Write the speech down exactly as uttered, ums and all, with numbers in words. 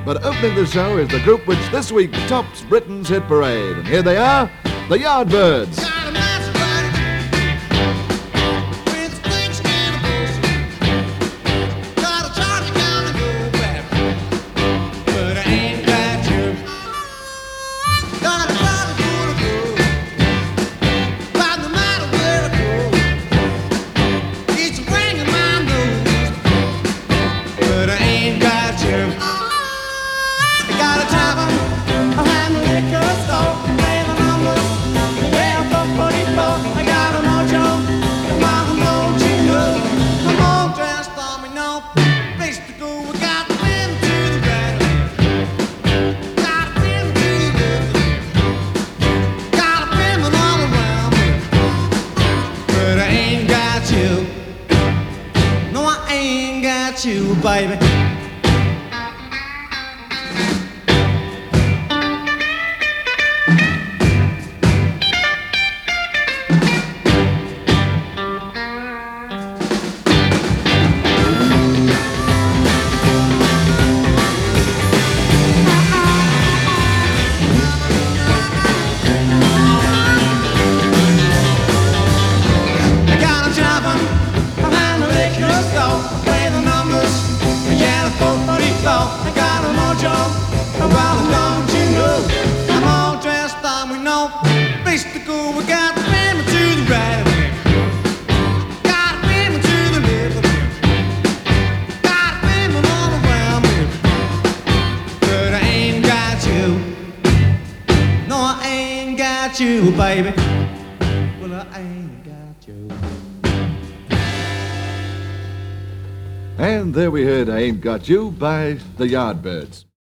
But opening the show is the group which this week tops Britain's hit parade. And here they are, the Yardbirds. You, baby. I got a mojo, well, don't you know? I'm all dressed up with no place to go. We got the family to the right of me, got a family to the left of me, got a family all around me. But I ain't got you, no, I ain't got you, baby. Well, I ain't got you. And there we heard I Ain't Got You by the Yardbirds.